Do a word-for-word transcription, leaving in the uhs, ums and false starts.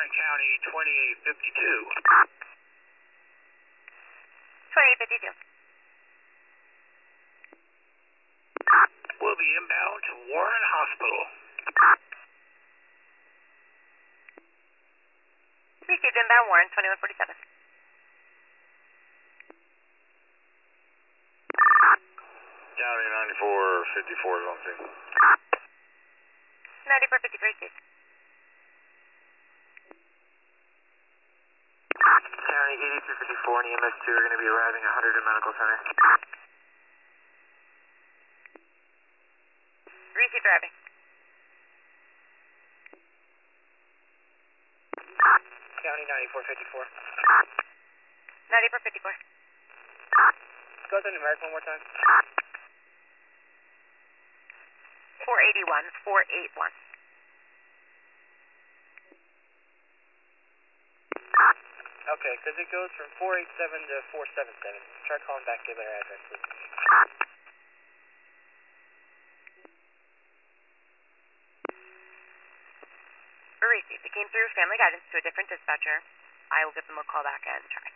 Warren County, twenty-eight fifty-two. twenty-eight fifty-two. We'll be inbound to Warren Hospital. Received inbound Warren, twenty-one forty-seven. County ninety-four fifty-four is on scene. ninety-four fifty-three, received. County eighty-two fifty-four and E M S two are going to be arriving at Hunterton Medical Center. Received driving. County ninety-four fifty-four. ninety-four fifty-four. Go to numeric one more time. four eighty-one, four eighty-one. Okay, because it goes from four eighty-seven to four seventy-seven. Try calling back to a better address, please. Received. It came through family guidance to a different dispatcher. I will give them a call back and try.